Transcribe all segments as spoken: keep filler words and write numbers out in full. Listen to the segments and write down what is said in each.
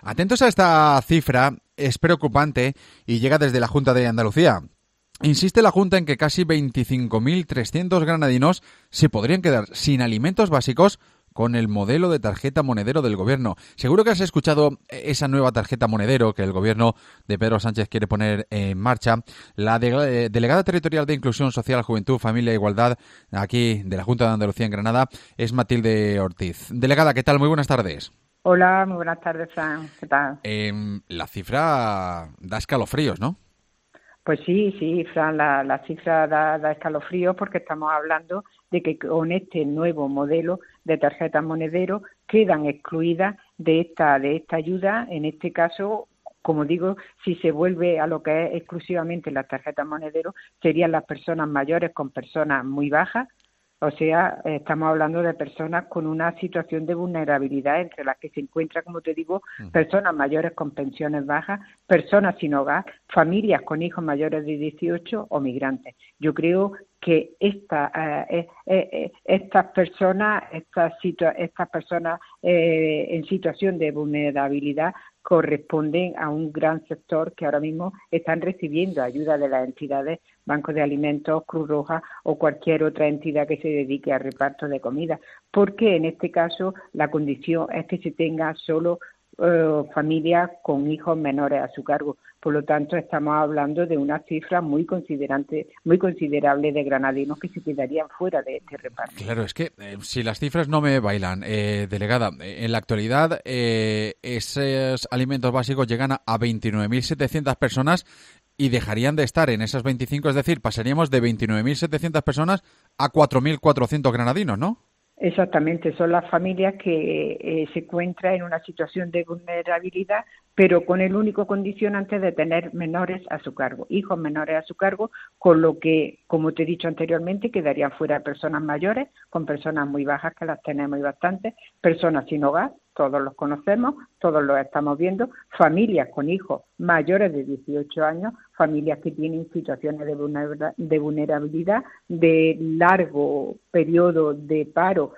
Atentos a esta cifra, es preocupante y llega desde la Junta de Andalucía. Insiste la Junta en que casi veinticinco mil trescientos granadinos se podrían quedar sin alimentos básicos con el modelo de tarjeta monedero del Gobierno. Seguro que has escuchado esa nueva tarjeta monedero que el Gobierno de Pedro Sánchez quiere poner en marcha. La de, eh, delegada territorial de Inclusión Social, Juventud, Familia e Igualdad aquí de la Junta de Andalucía en Granada es Matilde Ortiz. Delegada, ¿qué tal? Muy buenas tardes. Hola, muy buenas tardes, Fran. ¿Qué tal? Eh, la cifra da escalofríos, ¿no? Pues sí, sí, Fran, la, la cifra da, da escalofríos porque estamos hablando de que con este nuevo modelo de tarjetas monedero quedan excluidas de esta, de esta ayuda. En este caso, como digo, si se vuelve a lo que es exclusivamente las tarjetas monedero, serían las personas mayores con personas muy bajas. O sea, estamos hablando de personas con una situación de vulnerabilidad, entre las que se encuentran, como te digo, personas mayores con pensiones bajas, personas sin hogar, familias con hijos mayores de dieciocho o migrantes. Yo creo que esta, eh, eh, eh, estas personas, estas, situa- estas personas eh, en situación de vulnerabilidad corresponden a un gran sector que ahora mismo están recibiendo ayuda de las entidades, bancos de alimentos, Cruz Roja o cualquier otra entidad que se dedique al reparto de comida, porque en este caso la condición es que se tenga solo eh, familias con hijos menores a su cargo. Por lo tanto, estamos hablando de una cifra muy considerante, muy considerable de granadinos que se quedarían fuera de este reparto. Claro, es que eh, si las cifras no me bailan, eh, delegada, en la actualidad eh, esos alimentos básicos llegan a, a veintinueve mil setecientas personas y dejarían de estar en esas veinticinco, es decir, pasaríamos de veintinueve mil setecientas personas a cuatro mil cuatrocientos granadinos, ¿no? Exactamente, son las familias que eh, se encuentran en una situación de vulnerabilidad, pero con el único condicionante de tener menores a su cargo, hijos menores a su cargo, con lo que, como te he dicho anteriormente, quedarían fuera personas mayores, con personas muy bajas, que las tenemos y bastantes, personas sin hogar, todos los conocemos, todos los estamos viendo, familias con hijos mayores de dieciocho años, familias que tienen situaciones de vulnerabilidad, de, vulnerabilidad, de largo periodo de paro,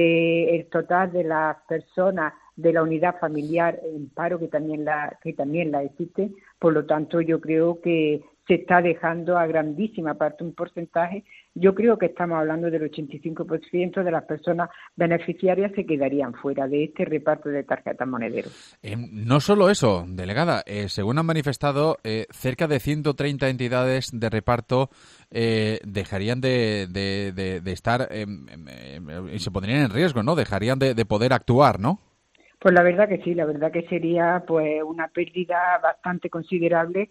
de el total de las personas de la unidad familiar en paro que también la que también la existe. Por lo tanto, yo creo que se está dejando a grandísima parte un porcentaje. Yo creo que estamos hablando del ochenta y cinco por ciento de las personas beneficiarias se quedarían fuera de este reparto de tarjetas monederos. Eh, no solo eso, delegada, eh, según han manifestado, eh, cerca de ciento treinta entidades de reparto eh, dejarían de, de, de, de estar eh, eh, y se pondrían en riesgo, ¿no? Dejarían de, de poder actuar, ¿no? Pues la verdad que sí, la verdad que sería pues una pérdida bastante considerable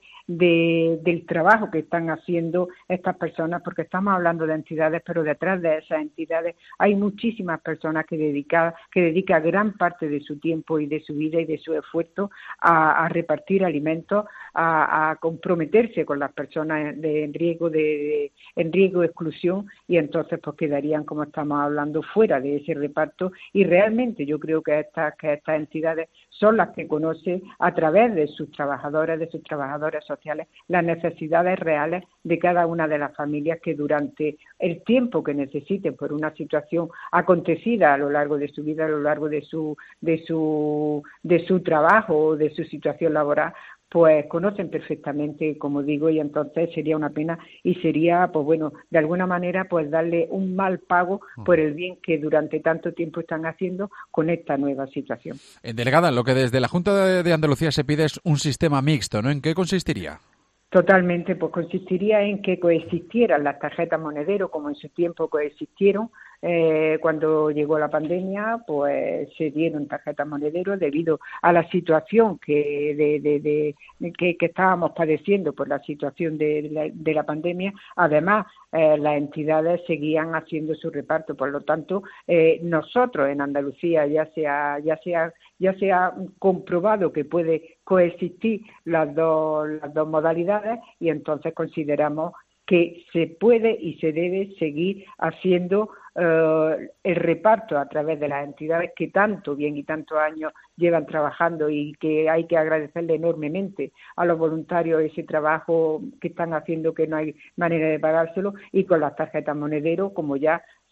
de, del trabajo que están haciendo estas personas, porque estamos hablando de entidades, pero detrás de esas entidades hay muchísimas personas que dedican que dedican gran parte de su tiempo y de su vida y de su esfuerzo a, a repartir alimentos, a, a comprometerse con las personas de, en riesgo de, de en riesgo de exclusión, y entonces pues quedarían, como estamos hablando, fuera de ese reparto. Y realmente yo creo que estas que estas entidades son las que conocen a través de sus trabajadores, de sus trabajadores sociales, las necesidades reales de cada una de las familias que durante el tiempo que necesiten por una situación acontecida a lo largo de su vida, a lo largo de su de su de su trabajo o de su situación laboral, pues conocen perfectamente, como digo, y entonces sería una pena y sería, pues bueno, de alguna manera, pues darle un mal pago por el bien que durante tanto tiempo están haciendo con esta nueva situación. Eh, delegada, lo que desde la Junta de Andalucía se pide es un sistema mixto, ¿no? ¿En qué consistiría? Totalmente, pues consistiría en que coexistieran las tarjetas monedero como en su tiempo coexistieron. Eh, cuando llegó la pandemia, pues se dieron tarjetas monedero debido a la situación que, de, de, de, de que, que estábamos padeciendo por la situación de la, de la pandemia. Además, eh, las entidades seguían haciendo su reparto. Por lo tanto, eh, nosotros en Andalucía ya se ha, ya se ha, ya se ha comprobado que puede coexistir las dos, las dos modalidades, y entonces consideramos que se puede y se debe seguir haciendo eh, el reparto a través de las entidades que tanto bien y tantos años llevan trabajando, y que hay que agradecerle enormemente a los voluntarios ese trabajo que están haciendo, que no hay manera de pagárselo, y con las tarjetas monedero, como ya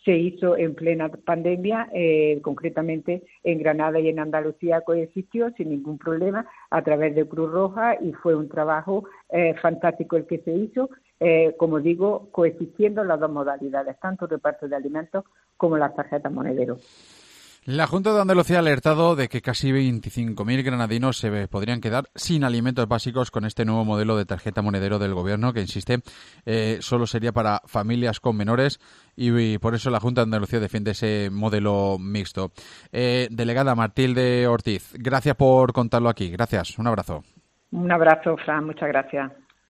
se hizo en plena pandemia, eh, concretamente en Granada y en Andalucía coexistió sin ningún problema a través de Cruz Roja y fue un trabajo eh, fantástico el que se hizo, eh, como digo, coexistiendo las dos modalidades, tanto el reparto de alimentos como las tarjetas monedero. La Junta de Andalucía ha alertado de que casi veinticinco mil granadinos se podrían quedar sin alimentos básicos con este nuevo modelo de tarjeta monedero del Gobierno, que, insiste, eh, solo sería para familias con menores y, y por eso la Junta de Andalucía defiende ese modelo mixto. Eh, delegada Matilde Ortiz, gracias por contarlo aquí. Gracias. Un abrazo. Un abrazo, Fran. Muchas gracias.